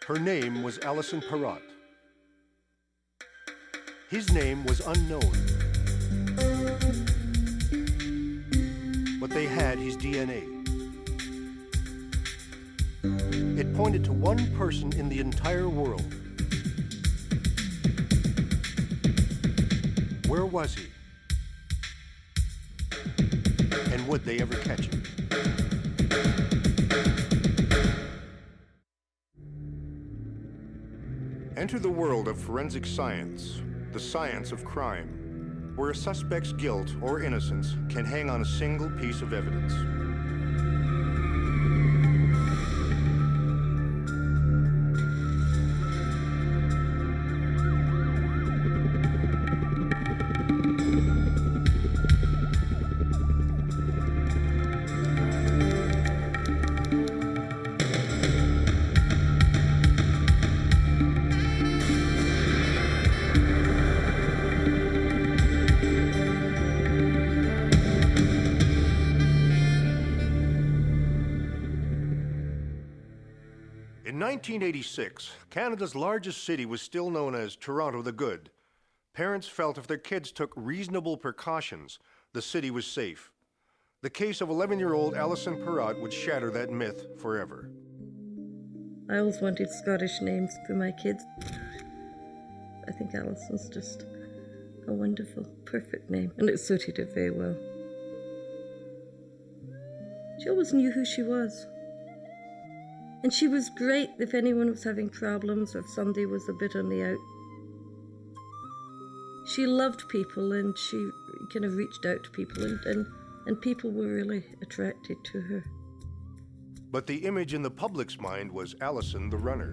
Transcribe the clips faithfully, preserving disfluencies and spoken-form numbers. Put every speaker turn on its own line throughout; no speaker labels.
Her name was Alison Perrott. His name was unknown. But they had his D N A. It pointed to one person in the entire world. Where was he? And would they ever catch him? Enter the world of forensic science, the science of crime, where a suspect's guilt or innocence can hang on a single piece of evidence. In nineteen eighty-six, Canada's largest city was still known as Toronto the Good. Parents felt if their kids took reasonable precautions, the city was safe. The case of eleven-year-old Alison Perrott would shatter that myth forever.
I always wanted Scottish names for my kids. I think Alison's just a wonderful, perfect name, and it suited her very well. She always knew who she was. And she was great if anyone was having problems or if somebody was a bit on the out. She loved people and she kind of reached out to people and, and, and people were really attracted to her.
But the image in the public's mind was Alison the runner.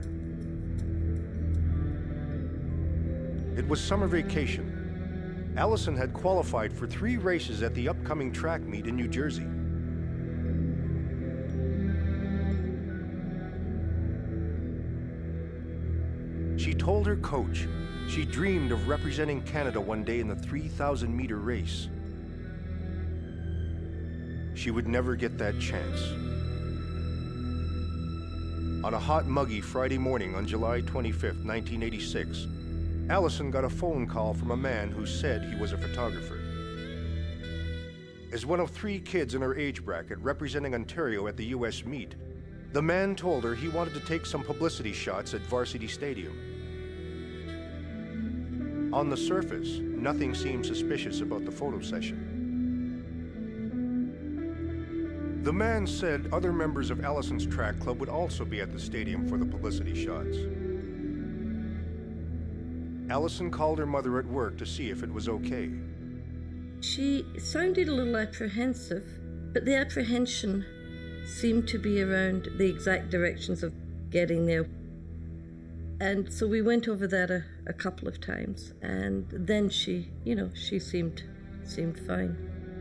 It was summer vacation. Alison had qualified for three races at the upcoming track meet in New Jersey. She told her coach she dreamed of representing Canada one day in the three thousand meter race. She would never get that chance. On a hot, muggy Friday morning on July twenty-fifth, nineteen eighty-six, Alison got a phone call from a man who said he was a photographer. As one of three kids in her age bracket representing Ontario at the U S meet, the man told her he wanted to take some publicity shots at Varsity Stadium. On the surface, nothing seemed suspicious about the photo session. The man said other members of Alison's track club would also be at the stadium for the publicity shots. Alison called her mother at work to see if it was okay.
She sounded a little apprehensive, but the apprehension seemed to be around the exact directions of getting there. And so we went over that a, a couple of times, and then she, you know, she seemed seemed fine.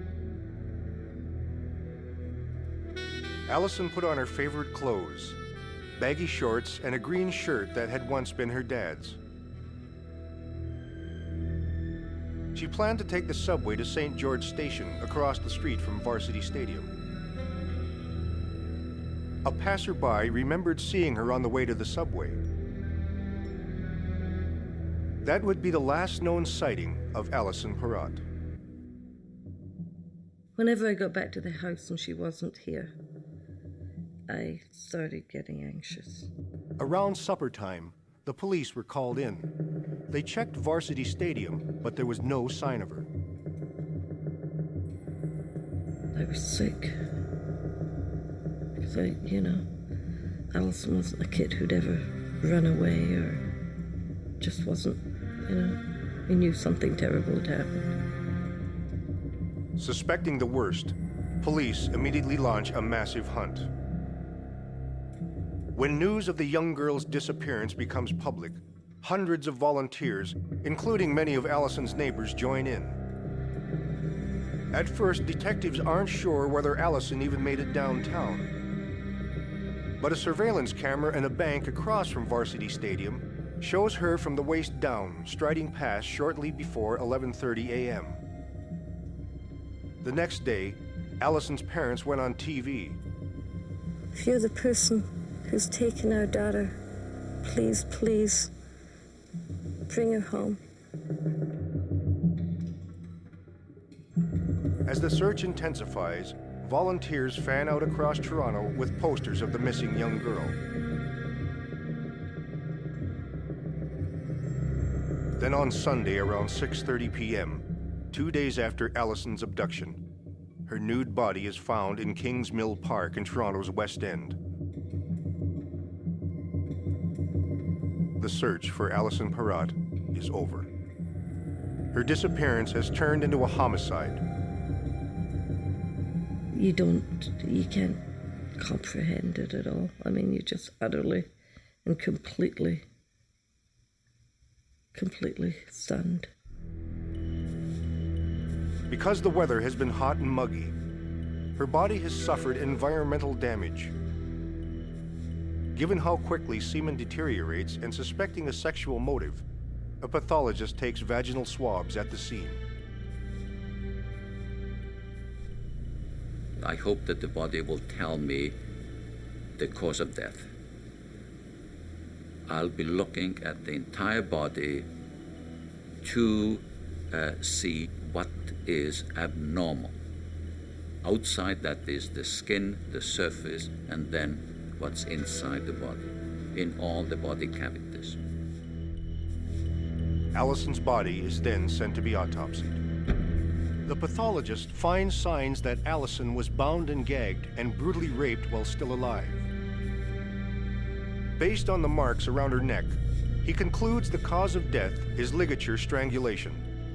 Alison put on her favorite clothes, baggy shorts and a green shirt that had once been her dad's. She planned to take the subway to Saint George Station across the street from Varsity Stadium. A passerby remembered seeing her on the way to the subway. That would be the last known sighting of Alison Perrott.
Whenever I got back to the house and she wasn't here, I started getting anxious.
Around supper time, the police were called in. They checked Varsity Stadium, but there was no sign of her.
I was sick. Because I, you know, Alison wasn't a kid who'd ever run away or just wasn't, you know, he knew something terrible had happened.
Suspecting the worst, police immediately launch a massive hunt. When news of the young girl's disappearance becomes public, hundreds of volunteers, including many of Alison's neighbors, join in. At first, detectives aren't sure whether Alison even made it downtown. But a surveillance camera in a bank across from Varsity Stadium shows her from the waist down, striding past shortly before eleven thirty a.m. The next day, Alison's parents went on T V.
If you're the person who's taken our daughter, please, please, bring her home.
As the search intensifies, volunteers fan out across Toronto with posters of the missing young girl. Then on Sunday around six thirty p.m., two days after Allison's abduction, her nude body is found in Kings Mill Park in Toronto's West End. The search for Allison Perrott is over. Her disappearance has turned into a homicide.
You don't, you can't comprehend it at all. I mean, you're just utterly and completely, completely stunned.
Because the weather has been hot and muggy, her body has suffered environmental damage. Given how quickly semen deteriorates and suspecting a sexual motive, a pathologist takes vaginal swabs at the scene.
I hope that the body will tell me the cause of death. I'll be looking at the entire body to uh, see what is abnormal. Outside that is the skin, the surface, and then what's inside the body, in all the body cavities.
Allison's body is then sent to be autopsied. The pathologist finds signs that Allison was bound and gagged and brutally raped while still alive. Based on the marks around her neck, he concludes the cause of death is ligature strangulation.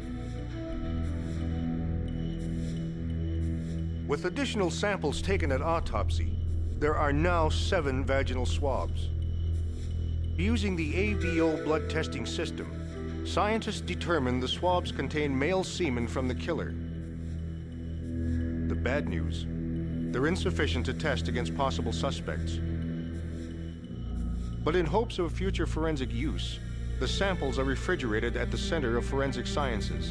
With additional samples taken at autopsy, there are now seven vaginal swabs. Using the A V O blood testing system, scientists determined the swabs contain male semen from the killer. The bad news, they're insufficient to test against possible suspects. But in hopes of future forensic use, the samples are refrigerated at the Center of Forensic Sciences.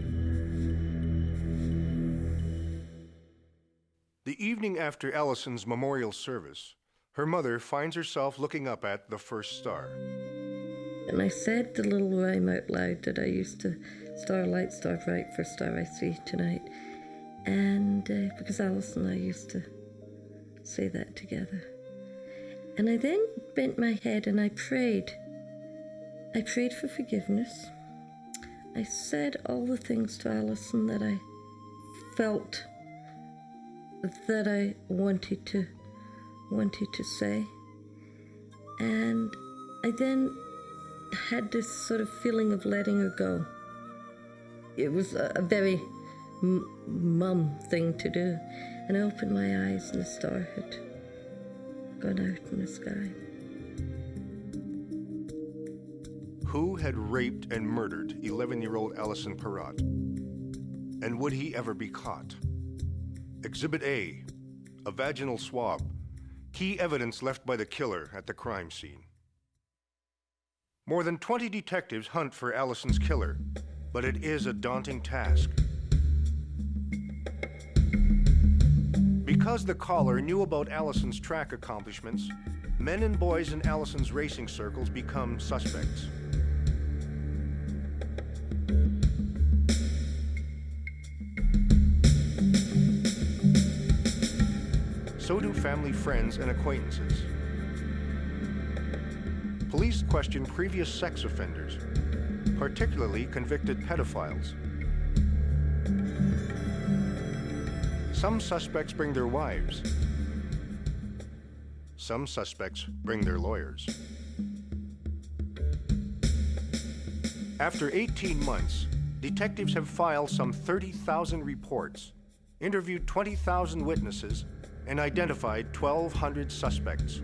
The evening after Allison's memorial service, her mother finds herself looking up at the first star.
And I said the little rhyme out loud that I used to, starlight, star bright, first star I see tonight. And uh, because Alice and I used to say that together. And I then bent my head and I prayed. I prayed for forgiveness. I said all the things to Allison that I felt that I wanted to wanted to say. And I then had this sort of feeling of letting her go. It was a, a very m- mum thing to do. And I opened my eyes and the star had gone out in the sky.
Who had raped and murdered eleven-year-old Allison Perrott? And would he ever be caught? Exhibit A, a vaginal swab, key evidence left by the killer at the crime scene. More than twenty detectives hunt for Allison's killer, but it is a daunting task. Because the caller knew about Allison's track accomplishments, men and boys in Allison's racing circles become suspects. So do family, friends, and acquaintances. Police question previous sex offenders, particularly convicted pedophiles. Some suspects bring their wives. Some suspects bring their lawyers. After eighteen months, detectives have filed some thirty thousand reports, interviewed twenty thousand witnesses, and identified twelve hundred suspects.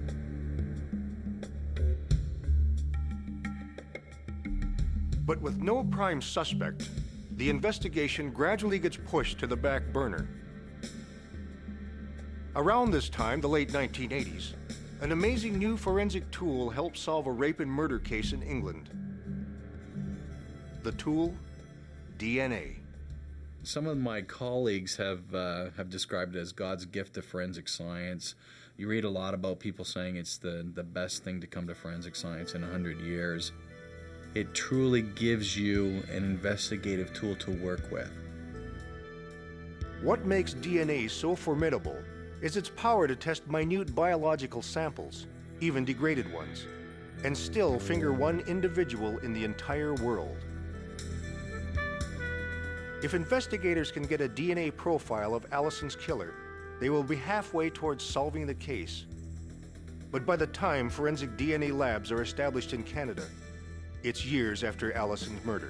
But with no prime suspect, the investigation gradually gets pushed to the back burner. Around this time, the late nineteen eighties, an amazing new forensic tool helped solve a rape and murder case in England. The tool, D N A.
Some of my colleagues have uh, have described it as God's gift to forensic science. You read a lot about people saying it's the, the best thing to come to forensic science in one hundred years. It truly gives you an investigative tool to work with.
What makes D N A so formidable is its power to test minute biological samples, even degraded ones, and still finger one individual in the entire world. If investigators can get a D N A profile of Allison's killer, they will be halfway towards solving the case. But by the time forensic D N A labs are established in Canada, it's years after Allison's murder.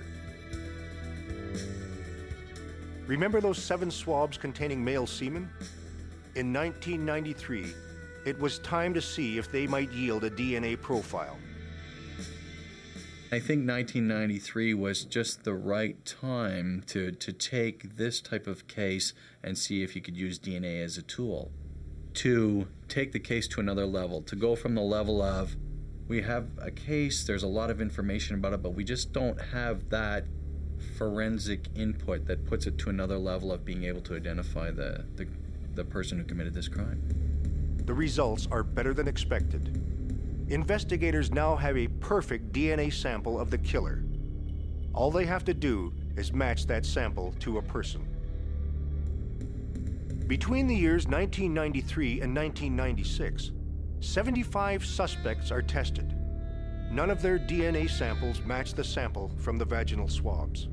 Remember those seven swabs containing male semen? In nineteen ninety-three, it was time to see if they might yield a D N A profile.
I think nineteen ninety-three was just the right time to, to take this type of case and see if you could use D N A as a tool. To take the case to another level, to go from the level of, we have a case, there's a lot of information about it, but we just don't have that forensic input that puts it to another level of being able to identify the, the, the person who committed this crime.
The results are better than expected. Investigators now have a perfect D N A sample of the killer. All they have to do is match that sample to a person. Between the years nineteen ninety-three and nineteen ninety-six, seventy-five suspects are tested. None of their D N A samples match the sample from the vaginal swabs.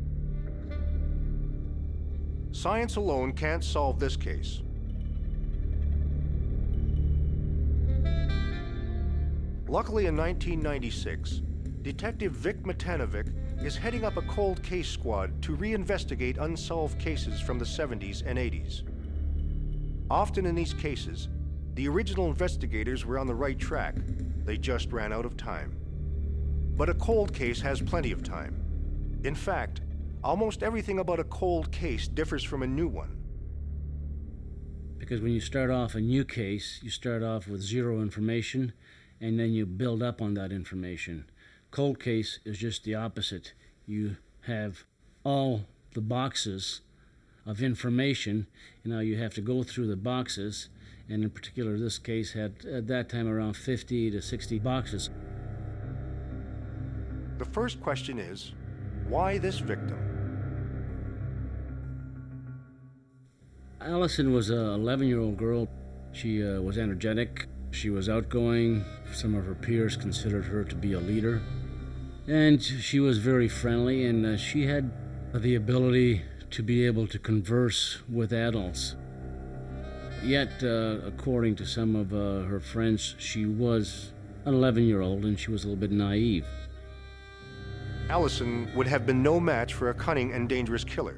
Science alone can't solve this case. Luckily, in nineteen ninety-six, Detective Vic Matanovic is heading up a cold case squad to reinvestigate unsolved cases from the seventies and eighties. Often in these cases, the original investigators were on the right track. They just ran out of time. But a cold case has plenty of time. In fact, almost everything about a cold case differs from a new one.
Because when you start off a new case, you start off with zero information, and then you build up on that information. Cold case is just the opposite. You have all the boxes of information, and now you have to go through the boxes, and in particular this case had at that time around fifty to sixty boxes.
The first question is, why this victim?
Allison was an eleven-year-old girl. She uh, was energetic. She was outgoing. Some of her peers considered her to be a leader. And she was very friendly, and uh, she had the ability to be able to converse with adults. Yet, uh, according to some of uh, her friends, she was an eleven-year-old, and she was a little bit naive.
Allison would have been no match for a cunning and dangerous killer.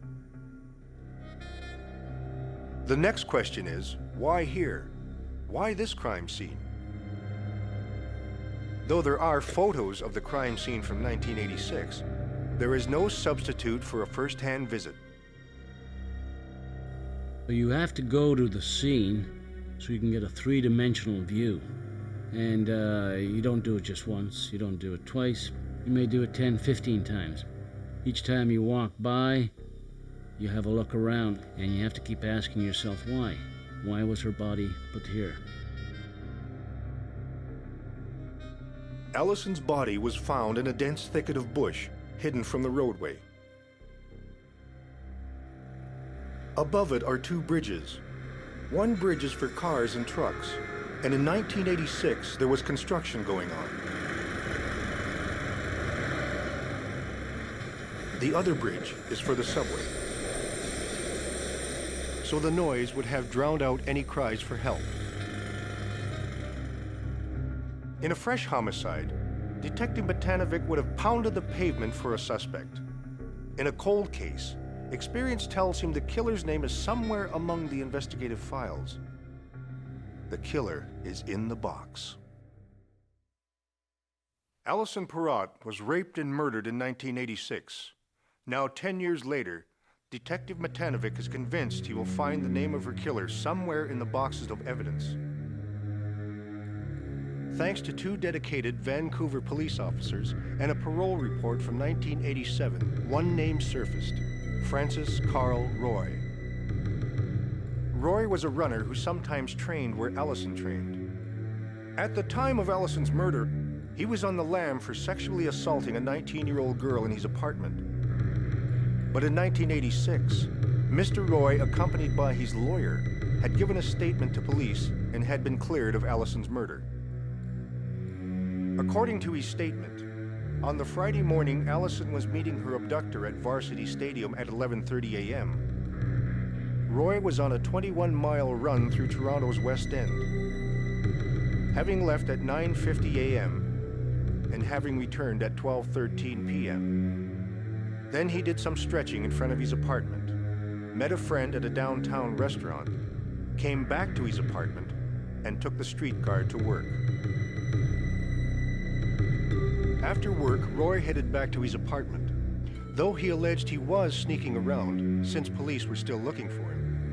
The next question is, why here? Why this crime scene? Though there are photos of the crime scene from nineteen eighty-six, there is no substitute for a first-hand visit.
You have to go to the scene so you can get a three-dimensional view. And uh, you don't do it just once, you don't do it twice. You may do it ten, fifteen times. Each time you walk by, you have a look around, and you have to keep asking yourself why. Why was her body put here?
Allison's body was found in a dense thicket of bush, hidden from the roadway. Above it are two bridges. One bridge is for cars and trucks, and in nineteen eighty-six there was construction going on. The other bridge is for the subway, so the noise would have drowned out any cries for help. In a fresh homicide, Detective Matanovic would have pounded the pavement for a suspect. In a cold case, experience tells him the killer's name is somewhere among the investigative files. The killer is in the box. Allison Perrott was raped and murdered in nineteen eighty-six. Now, ten years later, Detective Matanovic is convinced he will find the name of her killer somewhere in the boxes of evidence. Thanks to two dedicated Vancouver police officers and a parole report from nineteen eighty-seven, one name surfaced: Francis Carl Roy. Roy was a runner who sometimes trained where Allison trained. At the time of Allison's murder, he was on the lam for sexually assaulting a nineteen-year-old girl in his apartment. But in nineteen eighty-six, Mister Roy, accompanied by his lawyer, had given a statement to police and had been cleared of Allison's murder. According to his statement, on the Friday morning, Allison was meeting her abductor at Varsity Stadium at eleven thirty a m Roy was on a twenty-one mile run through Toronto's West End, having left at nine fifty a m and having returned at twelve thirteen p m Then he did some stretching in front of his apartment, met a friend at a downtown restaurant, came back to his apartment, and took the streetcar to work. After work, Roy headed back to his apartment, though he alleged he was sneaking around since police were still looking for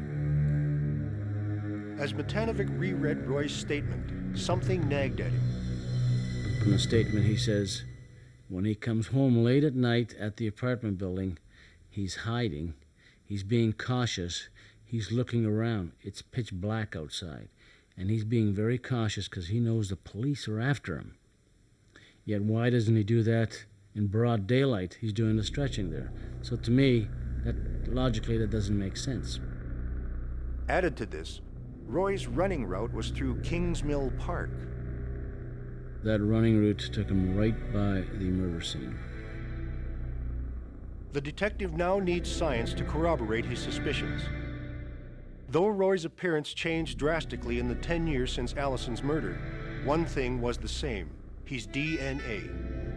him. As Matanovic reread Roy's statement, something nagged at him.
In the statement, he says, when he comes home late at night at the apartment building, he's hiding, he's being cautious, he's looking around. It's pitch black outside, and he's being very cautious because he knows the police are after him. Yet why doesn't he do that in broad daylight? He's doing the stretching there. So to me, that logically, that doesn't make sense.
Added to this, Roy's running route was through Kingsmill Park.
That running route took him right by the murder scene.
The detective now needs science to corroborate his suspicions. Though Roy's appearance changed drastically in the ten years since Allison's murder, one thing was the same: his D N A.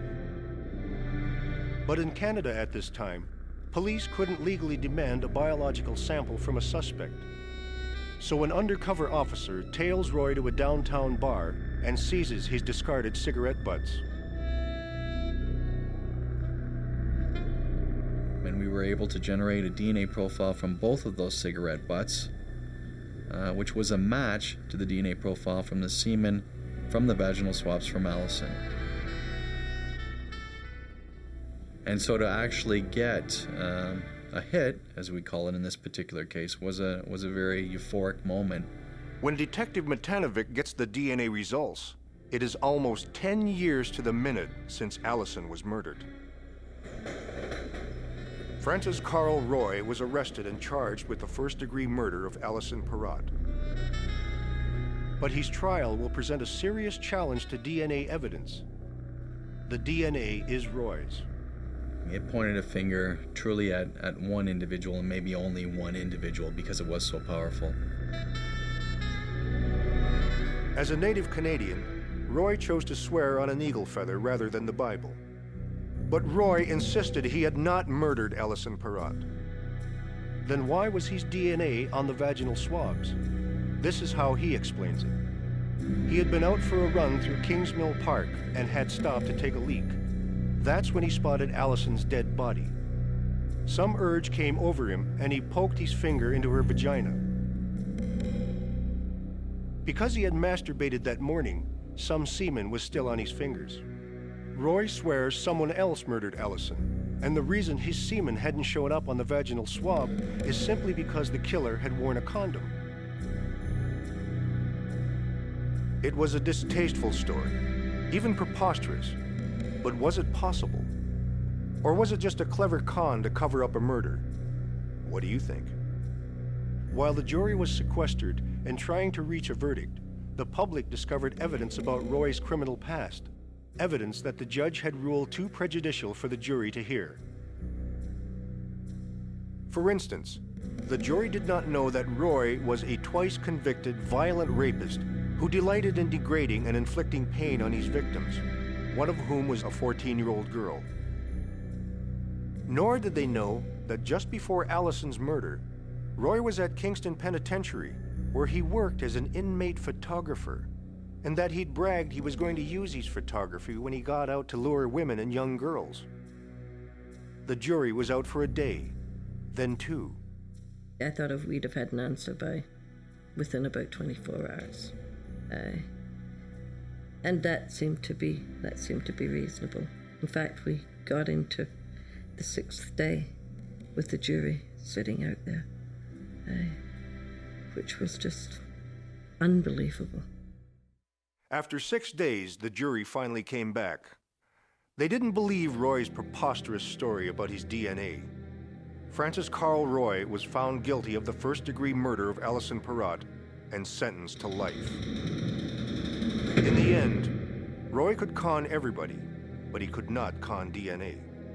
But in Canada at this time, police couldn't legally demand a biological sample from a suspect. So an undercover officer tails Roy to a downtown bar and seizes his discarded cigarette butts.
And we were able to generate a D N A profile from both of those cigarette butts, uh, which was a match to the D N A profile from the semen from the vaginal swabs from Allison. And so to actually get um, a hit, as we call it in this particular case, was a was a very euphoric moment.
When Detective Matanovic gets the D N A results, it is almost ten years to the minute since Allison was murdered. Francis Carl Roy was arrested and charged with the first-degree murder of Allison Perrott. But his trial will present a serious challenge to D N A evidence. The D N A is Roy's.
It pointed a finger truly at, at one individual, and maybe only one individual, because it was so powerful.
As a native Canadian, Roy chose to swear on an eagle feather rather than the Bible. But Roy insisted he had not murdered Allison Perrott. Then why was his D N A on the vaginal swabs? This is how he explains it. He had been out for a run through Kingsmill Park and had stopped to take a leak. That's when he spotted Allison's dead body. Some urge came over him and he poked his finger into her vagina. Because he had masturbated that morning, some semen was still on his fingers. Roy swears someone else murdered Allison, and the reason his semen hadn't shown up on the vaginal swab is simply because the killer had worn a condom. It was a distasteful story, even preposterous, but was it possible? Or was it just a clever con to cover up a murder? What do you think? While the jury was sequestered and trying to reach a verdict, the public discovered evidence about Roy's criminal past. Evidence that the judge had ruled too prejudicial for the jury to hear. For instance, the jury did not know that Roy was a twice-convicted violent rapist who delighted in degrading and inflicting pain on his victims, one of whom was a fourteen-year-old girl. Nor did they know that just before Allison's murder, Roy was at Kingston Penitentiary, where he worked as an inmate photographer, and that he'd bragged he was going to use his photography when he got out to lure women and young girls. The jury was out for a day, then two.
I thought if we'd have had an answer by within about twenty-four hours. Uh, and that seemed to be that seemed to be reasonable. In fact, we got into the sixth day with the jury sitting out there, uh, which was just unbelievable.
After six days, the jury finally came back. They didn't believe Roy's preposterous story about his D N A. Francis Carl Roy was found guilty of the first-degree murder of Alison Perrott and sentenced to life. In the end, Roy could con everybody, but he could not con D N A.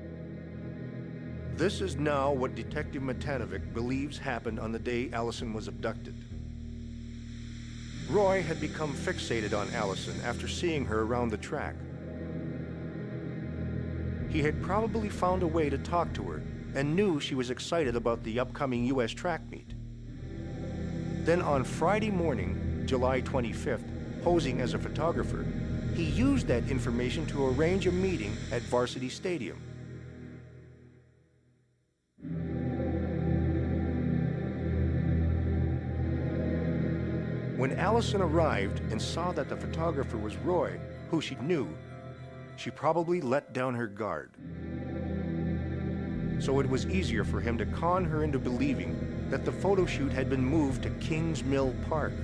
This is now what Detective Matanovic believes happened on the day Alison was abducted. Roy had become fixated on Alison after seeing her around the track. He had probably found a way to talk to her and knew she was excited about the upcoming U S track meet. Then on Friday morning, July twenty-fifth, posing as a photographer, he used that information to arrange a meeting at Varsity Stadium. When Alison arrived and saw that the photographer was Roy, who she knew, she probably let down her guard. So it was easier for him to con her into believing that the photo shoot had been moved to Kings Mill Park.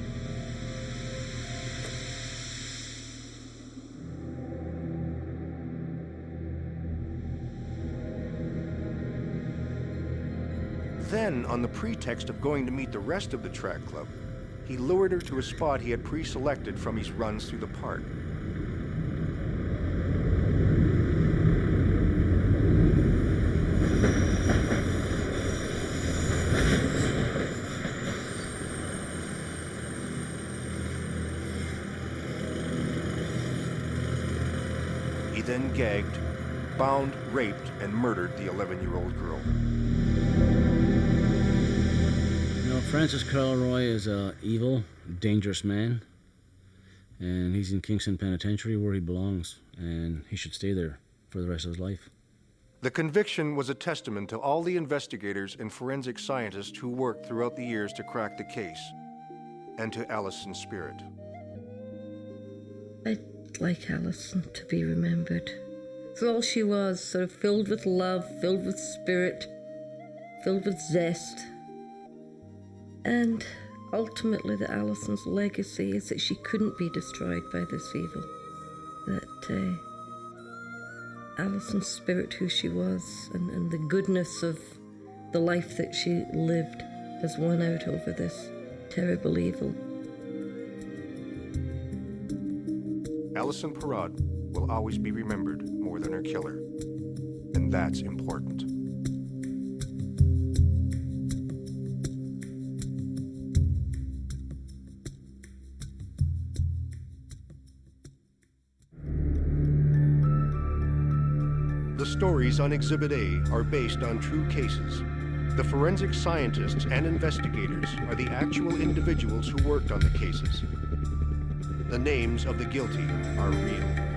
Then, on the pretext of going to meet the rest of the track club, he lured her to a spot he had pre-selected from his runs through the park. He then gagged, bound, raped, and murdered the eleven-year-old girl.
You know, Francis Carl Roy is an evil, dangerous man, and he's in Kingston Penitentiary where he belongs, and he should stay there for the rest of his life.
The conviction was a testament to all the investigators and forensic scientists who worked throughout the years to crack the case, and to Alison's spirit.
I'd like Alison to be remembered for all she was, sort of filled with love, filled with spirit, filled with zest. And ultimately, that Alison's legacy is that she couldn't be destroyed by this evil. That uh, Alison's spirit, who she was, and, and the goodness of the life that she lived has won out over this terrible evil.
Alison Perrott will always be remembered more than her killer, and that's important. The stories on Exhibit A are based on true cases. The forensic scientists and investigators are the actual individuals who worked on the cases. The names of the guilty are real.